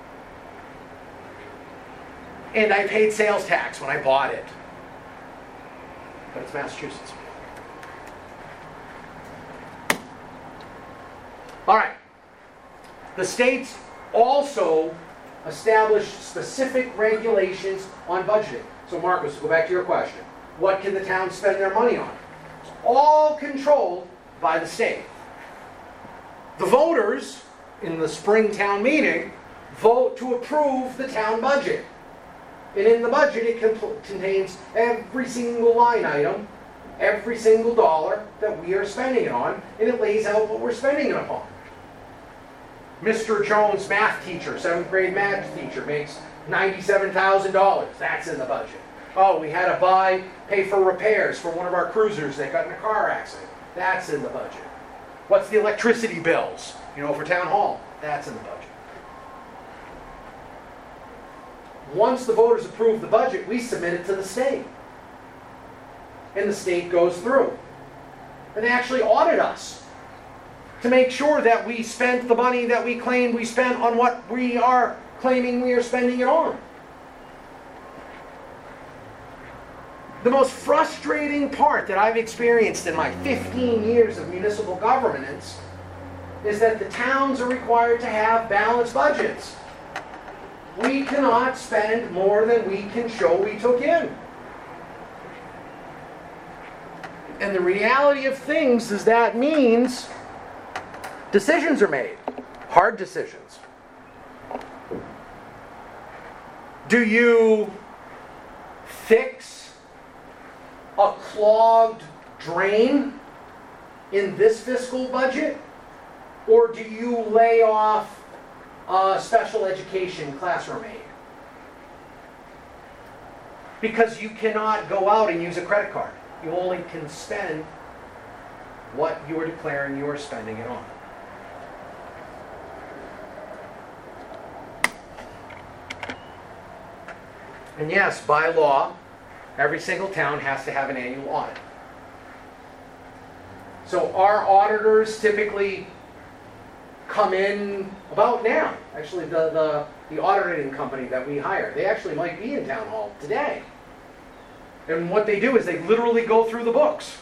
it. And I paid sales tax when I bought it. But it's Massachusetts. All right. The states also establish specific regulations on budgeting. So Marcus, go back to your question. What can the town spend their money on? It's all controlled by the state. The voters in the spring town meeting vote to approve the town budget. And in the budget, it contains every single line item, every single dollar that we are spending it on, and it lays out what we're spending it upon. Mr. Jones, math teacher, 7th grade math teacher, makes $97,000. That's in the budget. Oh, we had to pay for repairs for one of our cruisers that got in a car accident. That's in the budget. What's the electricity bills, for town hall? That's in the budget. Once the voters approve the budget, we submit it to the state. And the state goes through. And they actually audit us to make sure that we spent the money that we claimed we spent on what we are claiming we are spending it on. The most frustrating part that I've experienced in my 15 years of municipal governance is that the towns are required to have balanced budgets. We cannot spend more than we can show we took in. And the reality of things is that means decisions are made. Hard decisions. Do you fix a clogged drain in this fiscal budget? Or do you lay off special education classroom aid? Because you cannot go out and use a credit card. You only can spend what you are declaring you are spending it on. And yes, by law, every single town has to have an annual audit. So our auditors typically come in about now. Actually, the auditing company that we hire, they actually might be in town hall today. And what they do is they literally go through the books.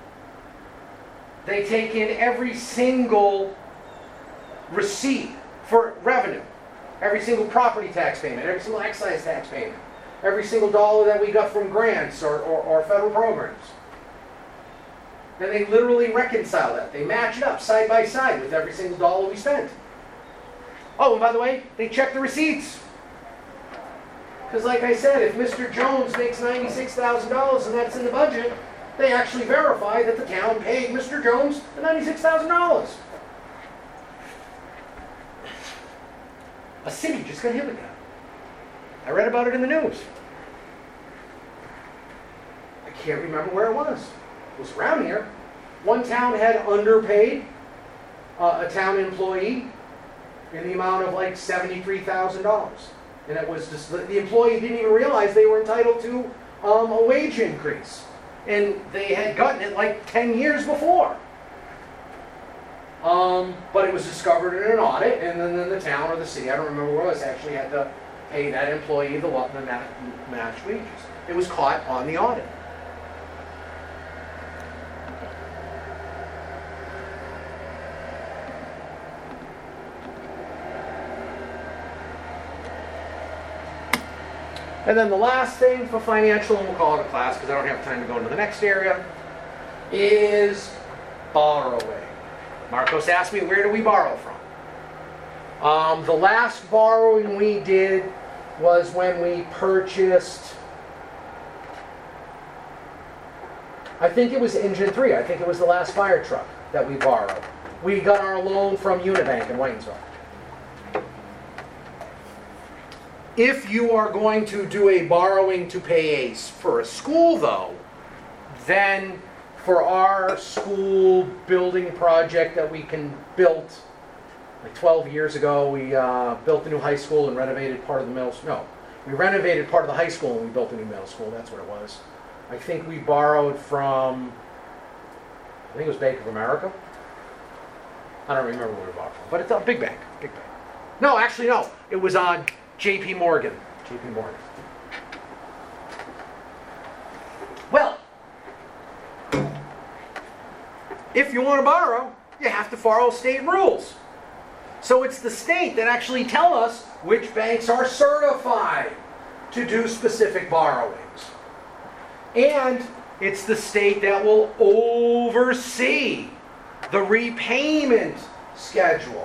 They take in every single receipt for revenue, every single property tax payment, every single excise tax payment, every single dollar that we got from grants or federal programs. And they literally reconcile that. They match it up side by side with every single dollar we spent. Oh, and by the way, they check the receipts. Because like I said, if Mr. Jones makes $96,000 and that's in the budget, they actually verify that the town paid Mr. Jones the $96,000. A city just got hit with that. I read about it in the news. I can't remember where it was. It was around here. One town had underpaid a town employee in the amount of like $73,000. And it was just, the employee didn't even realize they were entitled to a wage increase. And they had gotten it like 10 years before. But it was discovered in an audit, and then the town or the city, I don't remember where it was, actually had to pay that employee the matched wages. It was caught on the audit. And then the last thing for financial, and we'll call it a class because I don't have time to go into the next area, is borrowing. Marcos asked me, where do we borrow from? The last borrowing we did was when we purchased, I think it was Engine 3. I think it was the last fire truck that we borrowed. We got our loan from Unibank in Whitensville. If you are going to do a borrowing to pay for a school, though, then for our school building project that we built like 12 years ago, we built a new high school and renovated part of the middle school. No, we renovated part of the high school and we built a new middle school. That's what it was. I think we borrowed from, I think it was Bank of America. I don't remember where we borrowed from, but it's a big bank. Big bank. No, actually, no. It was on J.P. Morgan. J.P. Morgan. Well, if you want to borrow, you have to follow state rules. So it's the state that actually tell us which banks are certified to do specific borrowings. And it's the state that will oversee the repayment schedule.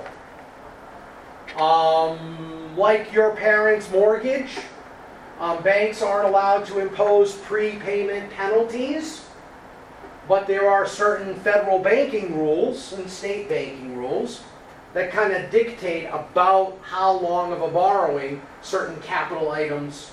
Like your parents' mortgage, banks aren't allowed to impose prepayment penalties, but there are certain federal banking rules and state banking rules that kind of dictate about how long of a borrowing certain capital items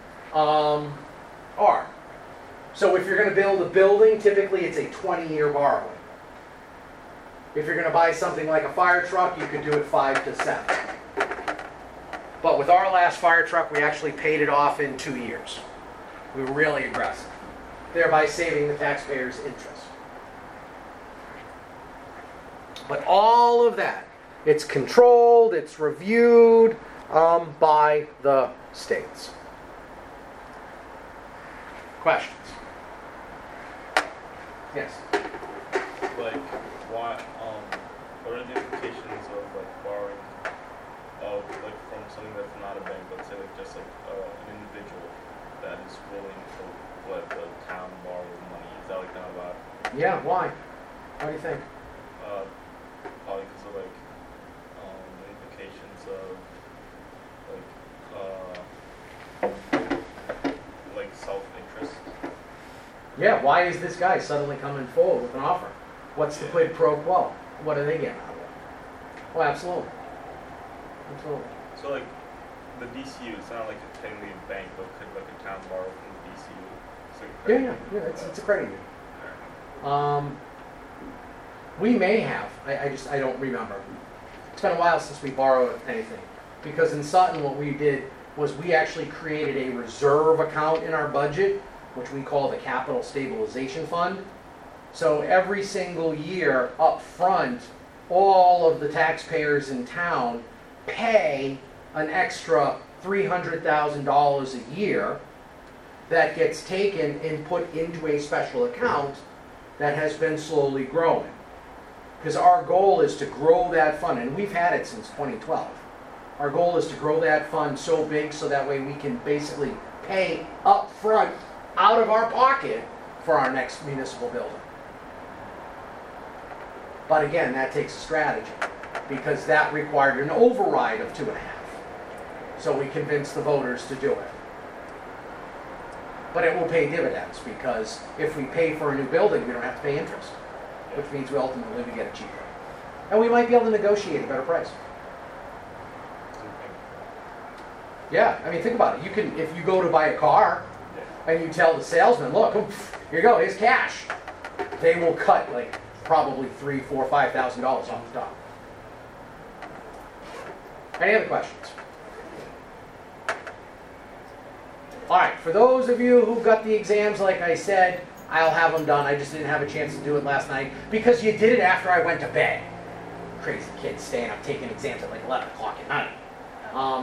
are. So if you're going to build a building, typically it's a 20-year borrowing. If you're going to buy something like a fire truck, you could do it 5 to 7. But with our last fire truck, we actually paid it off in 2 years. We were really aggressive, thereby saving the taxpayers interest. But all of that, it's controlled, it's reviewed by the states. Questions? Yes? Like, what are the implications of like borrowing like from something that's not a bank, let's say like just like an individual that is willing to let the town borrow money? Is that like not allowed? Yeah, why? What do you think? Probably because of like the implications of like self-interest. Yeah, why is this guy suddenly coming forward with an offer? What's the quid pro quo? What are they getting out of it? Oh, absolutely. Absolutely. So like the DCU, it's not like technically a bank, but could like a town borrow from the DCU? It's like a Yeah, it's a credit union. We may have. I don't remember. It's been a while since we borrowed anything. Because in Sutton, what we did was we actually created a reserve account in our budget, which we call the Capital Stabilization Fund. So every single year up front, all of the taxpayers in town pay an extra $300,000 a year that gets taken and put into a special account that has been slowly growing. Because our goal is to grow that fund, and we've had it since 2012. Our goal is to grow that fund so big so that way we can basically pay up front out of our pocket for our next municipal building. But again, that takes a strategy, because that required an override of 2.5. So we convinced the voters to do it. But it will pay dividends, because if we pay for a new building, we don't have to pay interest, which means we ultimately get it cheaper. And we might be able to negotiate a better price. Yeah, I mean, think about it. You can, if you go to buy a car and you tell the salesman, look, here you go, here's cash. They will cut like probably $3,000, $4,000, $5,000 off the top. Any other questions? All right, for those of you who got the exams, like I said, I'll have them done. I just didn't have a chance to do it last night because you did it after I went to bed. Crazy kids staying up taking exams at like 11 o'clock at night. Well,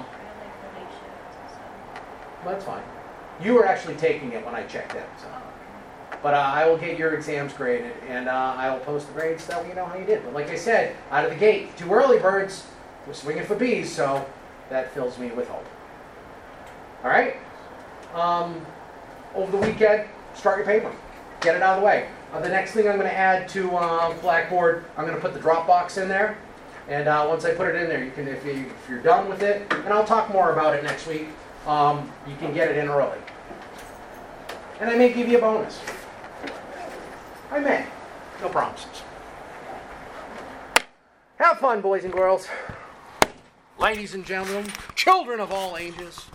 that's fine. You were actually taking it when I checked in. So. But I will get your exams graded, and I will post the grades so that you know how you did. But like I said, out of the gate, 2 early birds, we're swinging for bees, so that fills me with hope. All right? Over the weekend, start your paper. Get it out of the way. The next thing I'm going to add to Blackboard, I'm going to put the Dropbox in there. And once I put it in there, you can, if you're done with it, and I'll talk more about it next week, you can get it in early. And I may give you a bonus. I may. No promises. Have fun, boys and girls. Ladies and gentlemen, children of all ages.